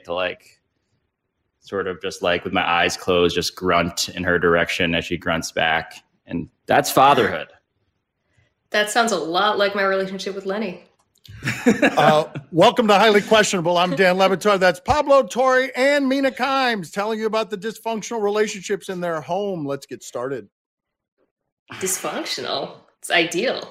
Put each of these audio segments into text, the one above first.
to like sort of just like with my eyes closed, just grunt in her direction as she grunts back. And that's fatherhood. That sounds a lot like my relationship with Lenny. Welcome to Highly Questionable. I'm Dan Le Batard. That's Pablo Torre and Mina Kimes telling you about the dysfunctional relationships in their home. Let's get started. Dysfunctional? It's ideal.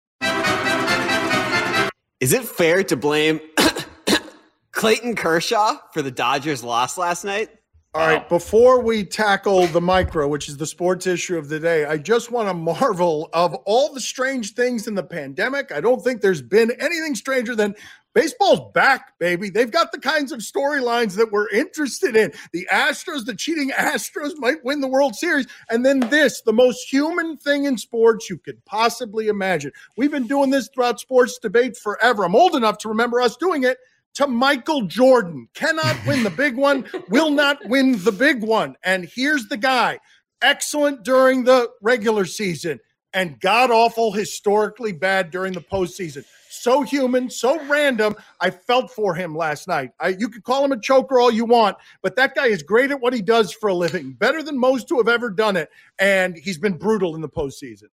Is it fair to blame Clayton Kershaw for the Dodgers' loss last night? All right, before we tackle the micro, which is the sports issue of the day, I just want to marvel of all the strange things in the pandemic. I don't think there's been anything stranger than baseball's back, baby. They've got the kinds of storylines that we're interested in. The Astros, the cheating Astros might win the World Series. And then this, the most human thing in sports you could possibly imagine. We've been doing this throughout sports debate forever. I'm old enough to remember us doing it. To Michael Jordan, cannot win the big one, will not win the big one. And here's the guy, excellent during the regular season and god-awful, historically bad during the postseason. So human, so random. I felt for him last night. You could call him a choker all you want, but that guy is great at what he does for a living, better than most who have ever done it, and he's been brutal in the postseason.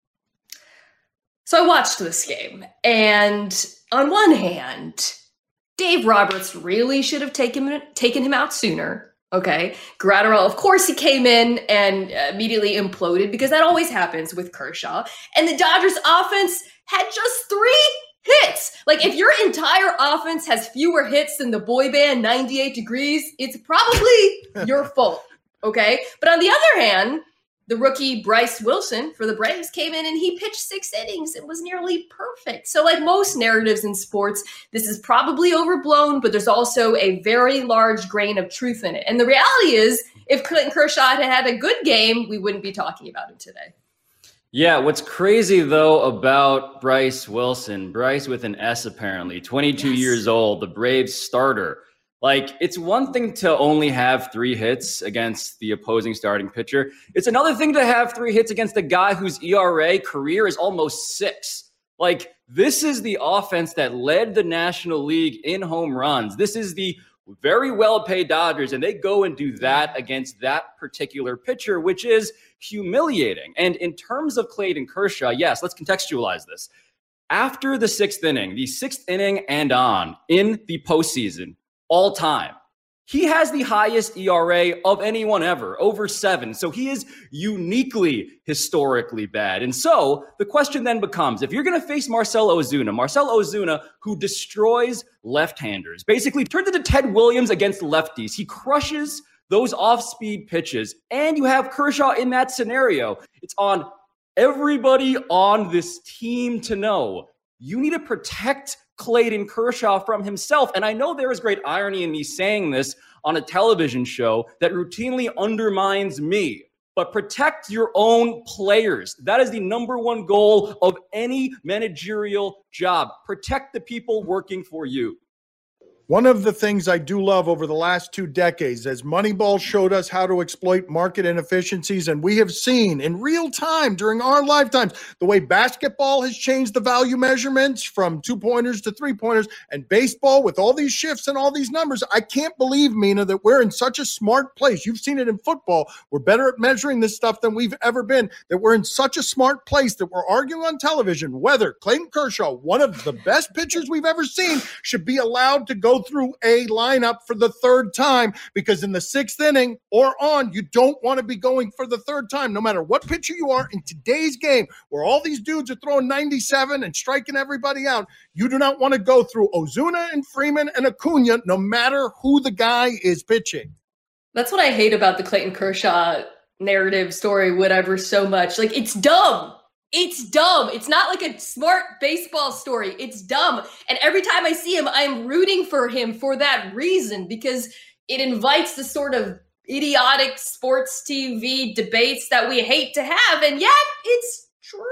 So I watched this game, and on one hand, Dave Roberts really should have taken him out sooner. Okay. Gratterall, of course, he came in and immediately imploded because that always happens with Kershaw. And the Dodgers offense had just 3 hits. Like, if your entire offense has fewer hits than the boy band 98 Degrees, it's probably your fault. Okay. But on the other hand, the rookie Bryce Wilson for the Braves came in and he pitched 6 innings. It was nearly perfect. So like most narratives in sports, this is probably overblown, but there's also a very large grain of truth in it. And the reality is, if Clayton Kershaw had a good game, we wouldn't be talking about him today. Yeah, what's crazy, though, about Bryce Wilson, Bryce with an S apparently, 22 years old, the Braves starter. Like, it's one thing to only have 3 hits against the opposing starting pitcher. It's another thing to have 3 hits against a guy whose ERA career is almost 6. Like, this is the offense that led the National League in home runs. This is the very well-paid Dodgers, and they go and do that against that particular pitcher, which is humiliating. And in terms of Clayton Kershaw, yes, let's contextualize this. After the 6th inning, the 6th inning and on in the postseason, all time, he has the highest ERA of anyone ever, over 7. So he is uniquely historically bad. And so the question then becomes, if you're going to face Marcell Ozuna, who destroys left-handers, basically turns into Ted Williams against lefties. He crushes those off-speed pitches. And you have Kershaw in that scenario. It's on everybody on this team to know you need to protect Clayton Kershaw from himself. And I know there is great irony in me saying this on a television show that routinely undermines me, but protect your own players. That is the number one goal of any managerial job. Protect the people working for you. One of the things I do love over the last 2 decades, as Moneyball showed us how to exploit market inefficiencies, and we have seen in real time during our lifetimes, the way basketball has changed the value measurements from 2-pointers to 3-pointers, and baseball with all these shifts and all these numbers. I can't believe, Mina, that we're in such a smart place. You've seen it in football. We're better at measuring this stuff than we've ever been, that we're in such a smart place that we're arguing on television whether Clayton Kershaw, one of the best pitchers we've ever seen, should be allowed to go through a lineup for the 3rd time, because in the 6th inning or on, you don't want to be going for the 3rd time, no matter what pitcher you are in today's game, where all these dudes are throwing 97 and striking everybody out. You do not want to go through Ozuna and Freeman and Acuna, no matter who the guy is pitching. That's what I hate about the Clayton Kershaw narrative, story, whatever, so much. Like, it's dumb. It's dumb. It's not like a smart baseball story. It's dumb. And every time I see him, I'm rooting for him for that reason, because it invites the sort of idiotic sports TV debates that we hate to have. And yet it's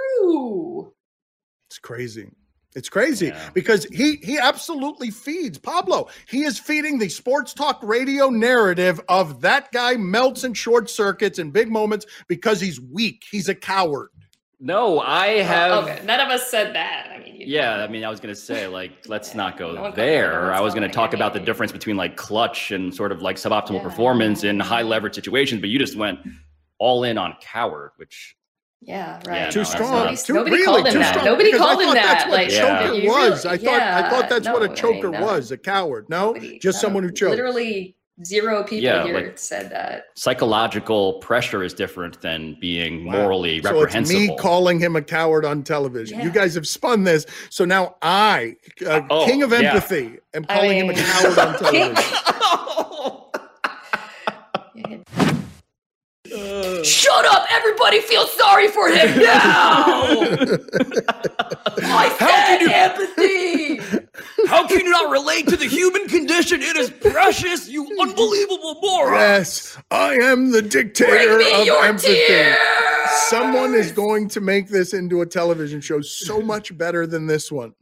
true. It's crazy. It's crazy because he absolutely feeds Pablo. He is feeding the sports talk radio narrative of that guy melts in short circuits and big moments because he's weak. He's a coward. No, I have. Okay, none of us said that. I mean, Yeah, I mean, I was going to say, like, let's not go No one there. I was going to going talk about the there. difference between like clutch and sort of like suboptimal performance in high leverage situations, but you just went all in on coward, which Yeah, right. Yeah, Too no, strong. that's Too, Nobody really, called him too that. strong. Nobody Because called I him thought that. that's what Like, choker you was. really- I thought that's what a no, choker no. was, a coward. No, just someone who choked. Literally 0 people Yeah, here like- said that. psychological pressure is different than being Wow. morally So reprehensible. it's me calling him a coward on television. Yeah. You guys have spun this. So now I, king of yeah. empathy, am calling him a mean- coward on television. Shut up! Everybody feels sorry for him now! I said empathy! How can you not relate to the human condition? It is precious, you unbelievable moron. Yes, I am the dictator Bring me of your empathy. tears! Someone is going to make this into a television show so much better than this one.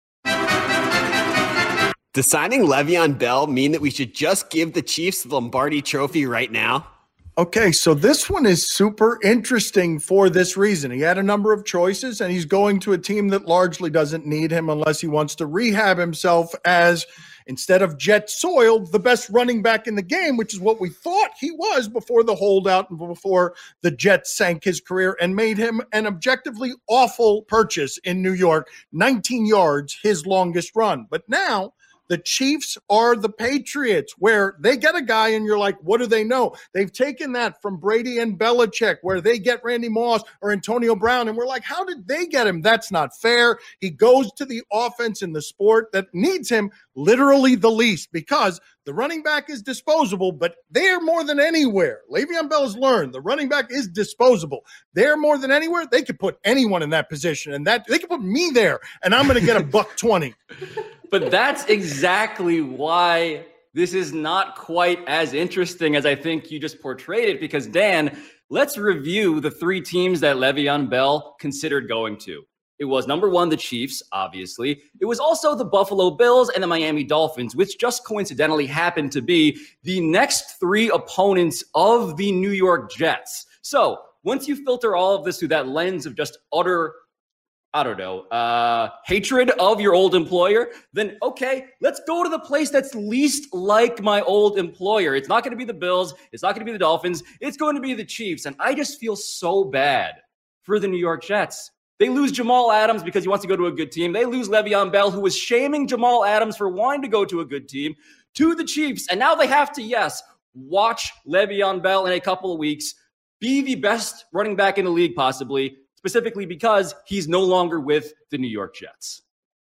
Does signing Le'Veon Bell mean that we should just give the Chiefs the Lombardi Trophy right now? Okay, so this one is super interesting for this reason. He had a number of choices, and he's going to a team that largely doesn't need him unless he wants to rehab himself as, instead of jet soiled, the best running back in the game, which is what we thought he was before the holdout and before the Jets sank his career and made him an objectively awful purchase in New York, 19 yards, his longest run. But now the Chiefs are the Patriots, where they get a guy and you're like, what do they know? They've taken that from Brady and Belichick, where they get Randy Moss or Antonio Brown, and we're like, how did they get him? That's not fair. He goes to the offense in the sport that needs him literally the least, because the running back is disposable, but they're more than anywhere. Le'Veon Bell has learned the running back is disposable. They're more than anywhere. They could put anyone in that position, and that they could put me there, and I'm going to get a $120. But that's exactly why this is not quite as interesting as I think you just portrayed it. Because, Dan, let's review the 3 teams that Le'Veon Bell considered going to. It was number 1, the Chiefs, obviously. It was also the Buffalo Bills and the Miami Dolphins, which just coincidentally happened to be the next 3 opponents of the New York Jets. So once you filter all of this through that lens of just utter, hatred of your old employer, then okay, let's go to the place that's least like my old employer. It's not going to be the Bills. It's not going to be the Dolphins. It's going to be the Chiefs. And I just feel so bad for the New York Jets. They lose Jamal Adams because he wants to go to a good team. They lose Le'Veon Bell, who was shaming Jamal Adams for wanting to go to a good team, to the Chiefs. And now they have to, yes, watch Le'Veon Bell in a couple of weeks be the best running back in the league, possibly, specifically because he's no longer with the New York Jets.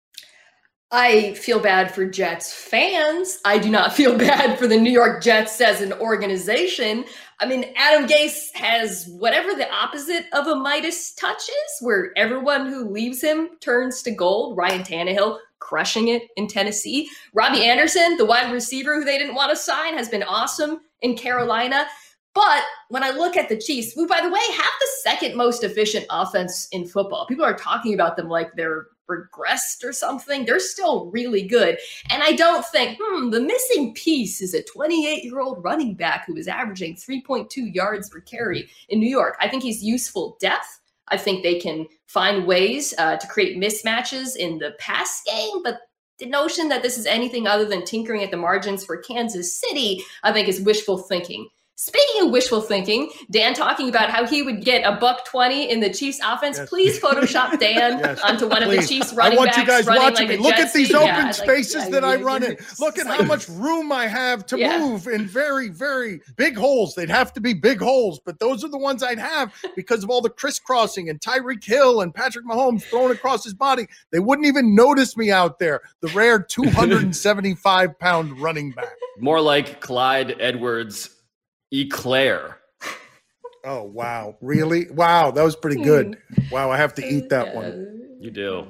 I feel bad for Jets fans. I do not feel bad for the New York Jets as an organization. I mean, Adam Gase has whatever the opposite of a Midas touch is, where everyone who leaves him turns to gold. Ryan Tannehill crushing it in Tennessee. Robbie Anderson, the wide receiver who they didn't want to sign, has been awesome in Carolina. But when I look at the Chiefs, who, by the way, have the second most efficient offense in football, people are talking about them like they're regressed or something. They're still really good. And I don't think, the missing piece is a 28-year-old running back who is averaging 3.2 yards per carry in New York. I think he's useful depth. I think they can find ways to create mismatches in the pass game, but the notion that this is anything other than tinkering at the margins for Kansas City, I think, is wishful thinking. Speaking of wishful thinking, Dan talking about how he would get a $120 in the Chiefs offense. Yes. Please Photoshop Dan onto one of the Chiefs running backs. I want you guys watching me. Look at these open spaces that I run in. Look at how much room I have to move in very, very big holes. They'd have to be big holes, but those are the ones I'd have because of all the crisscrossing and Tyreek Hill and Patrick Mahomes thrown across his body. They wouldn't even notice me out there, the rare 275-pound running back. More like Clyde Edwards Eclair. Oh, wow. Really? Wow, that was pretty good. Wow, I have to eat that one. You do.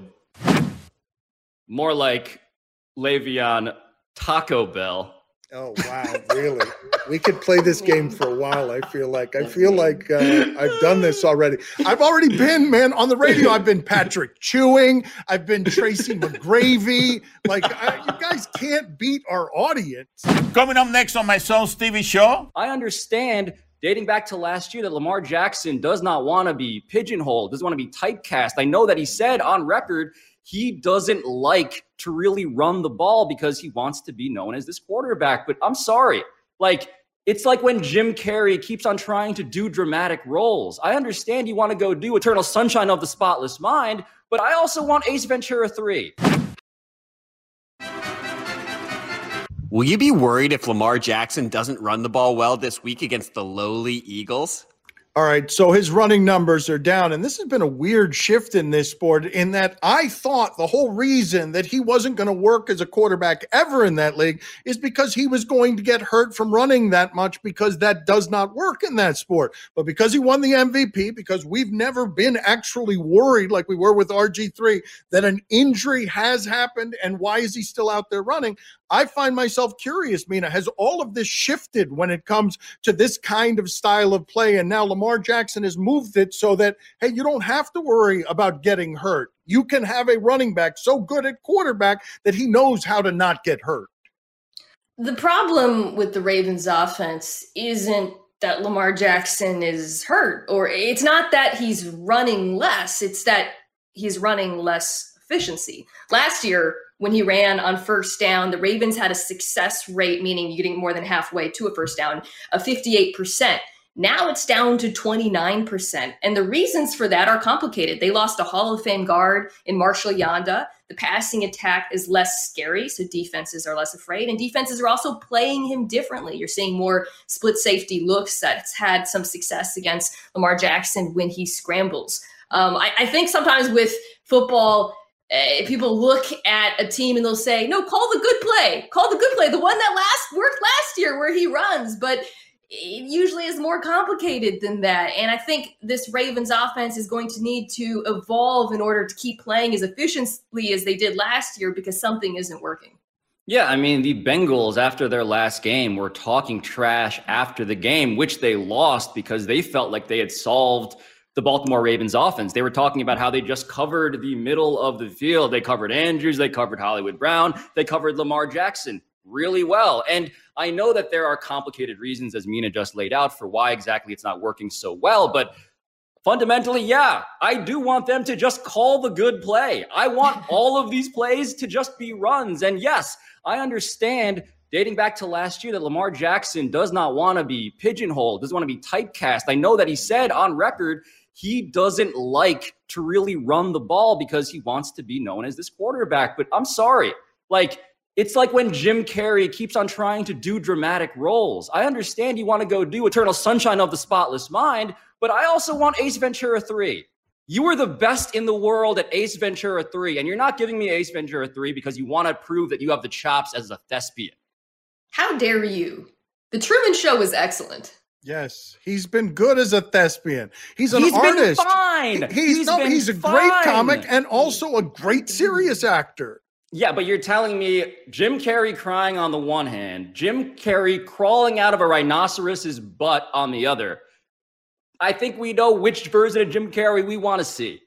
More like Le'Veon Taco Bell. Oh, wow. Really? We could play this game for a while, I feel like. I've done this already. I've already been, man, on the radio. I've been Patrick Chewing. I've been Tracy McGravy. You guys can't beat our audience. Coming up next on my son Stevie show. I understand dating back to last year that Lamar Jackson does not want to be pigeonholed, doesn't want to be typecast. I know that he said on record he doesn't like to really run the ball because he wants to be known as this quarterback. But I'm sorry, it's like when Jim Carrey keeps on trying to do dramatic roles. I understand you want to go do Eternal Sunshine of the Spotless Mind, but I also want Ace Ventura 3. Will you be worried if Lamar Jackson doesn't run the ball well this week against the lowly Eagles? All right, so his running numbers are down, and this has been a weird shift in this sport in that I thought the whole reason that he wasn't going to work as a quarterback ever in that league is because he was going to get hurt from running that much, because that does not work in that sport. But because he won the MVP, because we've never been actually worried like we were with RG3 that an injury has happened and why is he still out there running, I find myself curious, Mina, has all of this shifted when it comes to this kind of style of play? And now Lamar Jackson has moved it so that, hey, you don't have to worry about getting hurt. You can have a running back so good at quarterback that he knows how to not get hurt. The problem with the Ravens offense isn't that Lamar Jackson is hurt, or it's not that he's running less, it's that he's running less efficiency. Last year, when he ran on first down, the Ravens had a success rate, meaning you getting more than halfway to a first down, of 58%. Now it's down to 29%. And the reasons for that are complicated. They lost a Hall of Fame guard in Marshall Yanda. The passing attack is less scary, so defenses are less afraid. And defenses are also playing him differently. You're seeing more split safety looks that's had some success against Lamar Jackson when he scrambles. I think sometimes with football, people look at a team and they'll say, no, call the good play. Call the good play. The one that worked last year where he runs. But it usually is more complicated than that. And I think this Ravens offense is going to need to evolve in order to keep playing as efficiently as they did last year because something isn't working. Yeah, I mean, the Bengals, after their last game, were talking trash after the game, which they lost because they felt like they had solved the Baltimore Ravens offense. They were talking about how they just covered the middle of the field. They covered Andrews, they covered Hollywood Brown, they covered Lamar Jackson really well. And I know that there are complicated reasons, as Mina just laid out, for why exactly it's not working so well. But fundamentally, yeah, I do want them to just call the good play. I want all of these plays to just be runs. And yes, I understand dating back to last year that Lamar Jackson does not want to be pigeonholed, doesn't want to be typecast. I know that he said on record he doesn't like to really run the ball because he wants to be known as this quarterback. But I'm sorry, it's like when Jim Carrey keeps on trying to do dramatic roles. I understand you want to go do Eternal Sunshine of the Spotless Mind, but I also want Ace Ventura 3. You are the best in the world at Ace Ventura 3, and you're not giving me Ace Ventura 3 because you want to prove that you have the chops as a thespian. How dare you? The Truman Show was excellent. Yes, he's been good as a thespian. He's an artist. Been fine. He's a great comic and also a great serious actor. Yeah, but you're telling me Jim Carrey crying on the one hand, Jim Carrey crawling out of a rhinoceros's butt on the other. I think we know which version of Jim Carrey we want to see.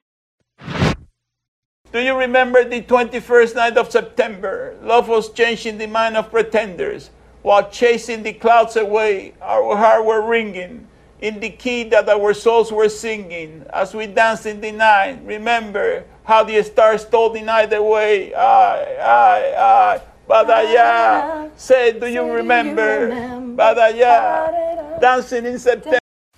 Do you remember the 21st night of September? Love was changing the mind of pretenders. While chasing the clouds away, our hearts were ringing in the key that our souls were singing. As we danced in the night, remember how the stars stole the night away. I, Badaya. Say, do you remember? Badaya. Dancing in September.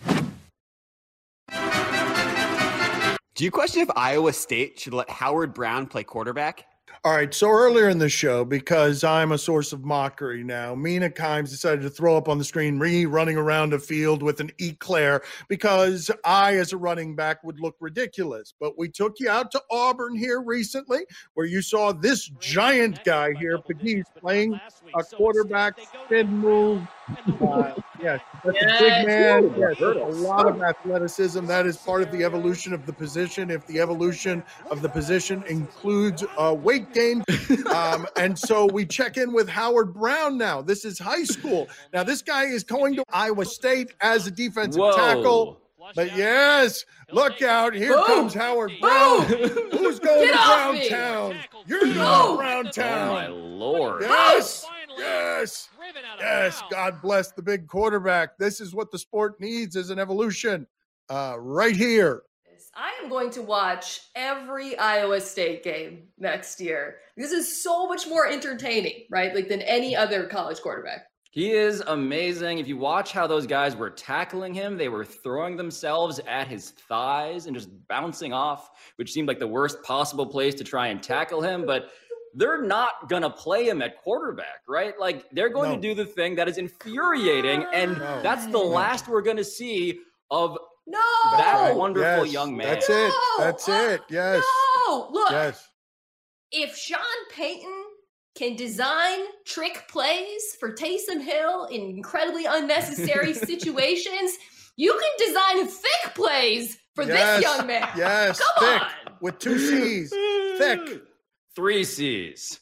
Do you question if Iowa State should let Howard Brown play quarterback? All right, so earlier in the show, because I'm a source of mockery now, Mina Kimes decided to throw up on the screen me running around a field with an eclair because I, as a running back, would look ridiculous. But we took you out to Auburn here recently, where you saw this giant guy here, Pegues, playing a quarterback spin move. Yes, that's a big man. Yes, a lot of athleticism. That is part of the evolution of the position. If the evolution of the position includes weight gain. And so we check in with Howard Brown now. This is high school. Now, this guy is going to Iowa State as a defensive tackle. But yes, look out. Here comes Howard Brown. Who's going to Brown Town? You're going to Brown Town. Oh, my Lord. Yes. Yes. Yes, God bless the big quarterback. This is what the sport needs, is an evolution right here. I am going to watch every Iowa State game next year. This is so much more entertaining, right? Like than any other college quarterback. He is amazing. If you watch how those guys were tackling him, they were throwing themselves at his thighs and just bouncing off, which seemed like the worst possible place to try and tackle him. But they're not going to play him at quarterback, right? Like they're going to do the thing that is infuriating. And that's the last we're going to see of that wonderful young man. That's it. That's it. Yes. No, look. Yes. If Sean Payton can design trick plays for Taysom Hill in incredibly unnecessary situations, you can design thick plays for this young man. Yes. Come thick, on. with 2 C's. Thick. 3 C's.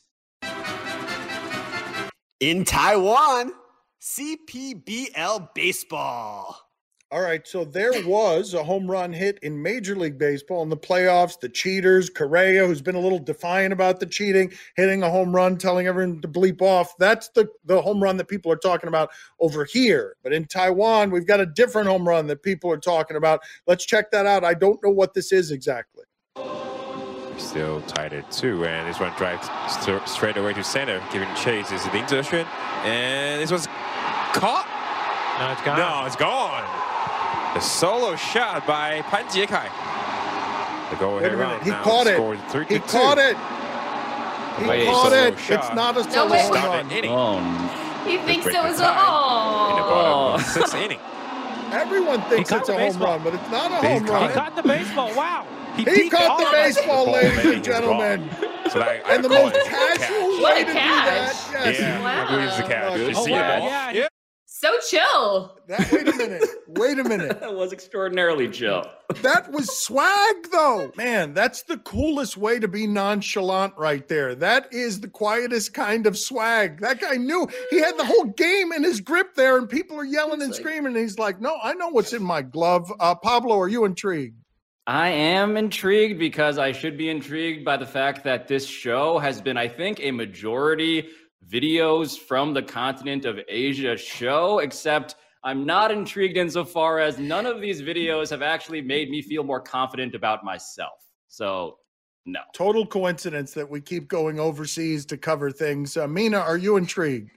In Taiwan, CPBL baseball. All right, so there was a home run hit in Major League Baseball in the playoffs. The cheaters, Correa, who's been a little defiant about the cheating, hitting a home run, telling everyone to bleep off. That's the home run that people are talking about over here. But in Taiwan, we've got a different home run that people are talking about. Let's check that out. I don't know what this is exactly. Still tied at 2, and this one drives straight away to center, giving chase is Lin Zexuan, and this was caught. No, it's gone. No, it's gone. The solo shot by Pan Jiekai. The go-ahead run. He caught it. He caught it. He caught it. It's not a solo home run. He thinks it was in the bottom of the 6th inning. Everyone thinks it's a home run, but it's not a home run. He caught the baseball. Wow. He caught the baseball, ladies and gentlemen. So and the most casual way to do that. Yes. Yeah, wow. I believe it's the catch. You see wow. the ball? Yeah. Yep. So chill. Wait a minute. That was extraordinarily chill. That was swag, though. Man, that's the coolest way to be nonchalant right there. That is the quietest kind of swag. That guy knew. He had the whole game in his grip there, and people are yelling and screaming. And he's like, no, I know what's in my glove. Pablo, are you intrigued? I am intrigued because I should be intrigued by the fact that this show has been, I think, a majority videos from the continent of Asia show, except I'm not intrigued insofar as none of these videos have actually made me feel more confident about myself. So, no. Total coincidence that we keep going overseas to cover things. Mina, are you intrigued?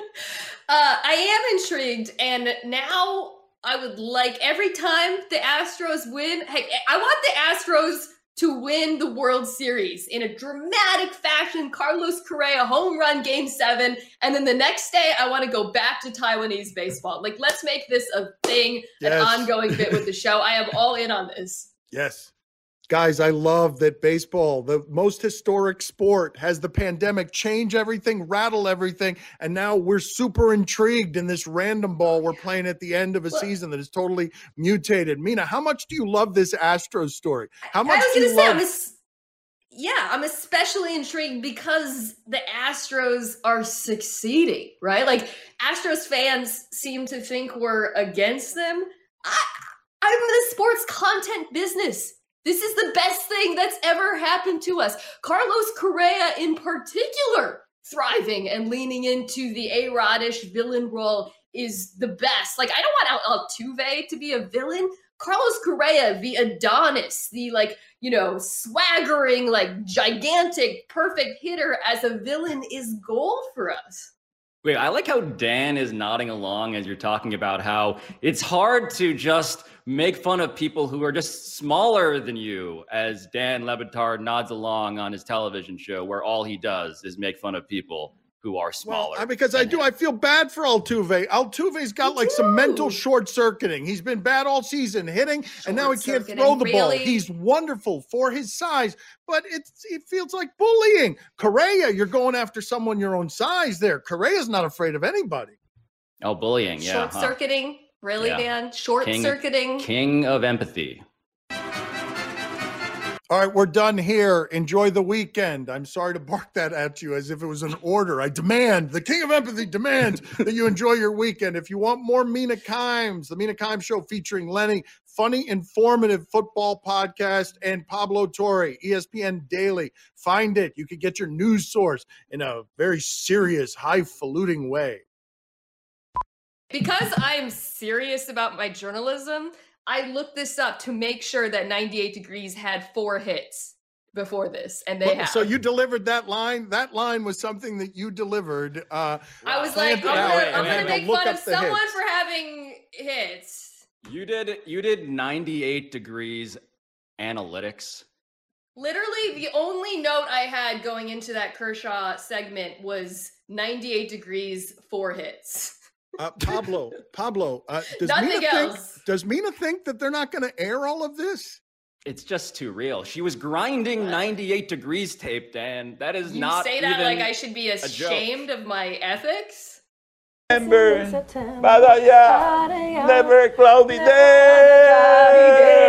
I am intrigued, and now I would like every time the Astros win. Hey, I want the Astros to win the World Series in a dramatic fashion. Carlos Correa home run game 7. And then the next day, I want to go back to Taiwanese baseball. Like, let's make this a thing, an ongoing bit with the show. I am all in on this. Yes. Guys, I love that baseball, the most historic sport, has the pandemic change everything, rattle everything, and now we're super intrigued in this random ball we're playing at the end of a season that is totally mutated. Mina, how much do you love this Astros story? How much do you love? I'm especially intrigued because the Astros are succeeding, right? Like, Astros fans seem to think we're against them. I'm in the sports content business. This is the best thing that's ever happened to us. Carlos Correa in particular, thriving and leaning into the A-Rod-ish villain role is the best. Like, I don't want Altuve to be a villain. Carlos Correa, the Adonis, the swaggering, gigantic, perfect hitter as a villain is gold for us. Wait, I like how Dan is nodding along as you're talking about how it's hard to just make fun of people who are just smaller than you, as Dan Le Batard nods along on his television show where all he does is make fun of people who are smaller. Well, because I feel bad for Altuve. Altuve's got some mental short-circuiting. He's been bad all season hitting, and now he can't throw the ball. He's wonderful for his size, but it feels like bullying. Correa, you're going after someone your own size there. Correa's not afraid of anybody. Oh, bullying, yeah. Short-circuiting? Really, Yeah. Dan? Short-circuiting? King of empathy. All right, we're done here. Enjoy the weekend. I'm sorry to bark that at you as if it was an order. I demand, the King of Empathy demands that you enjoy your weekend. If you want more Mina Kimes, the Mina Kimes Show featuring Lenny, funny, informative football podcast, and Pablo Torre, ESPN Daily. Find it. You could get your news source in a very serious, highfalutin way. Because I'm serious about my journalism, I looked this up to make sure that 98 Degrees had 4 hits before this, and they have. So you delivered that line. That line was something that you delivered. I was like, I'm gonna make fun of someone for having hits. You did 98 Degrees analytics. Literally, the only note I had going into that Kershaw segment was 98 Degrees, 4 hits. Pablo, does Mina think that they're not going to air all of this? It's just too real. She was grinding 98 Degrees taped, and that is not. You say that like I should be ashamed of my ethics? Remember, Badaya, never a cloudy day.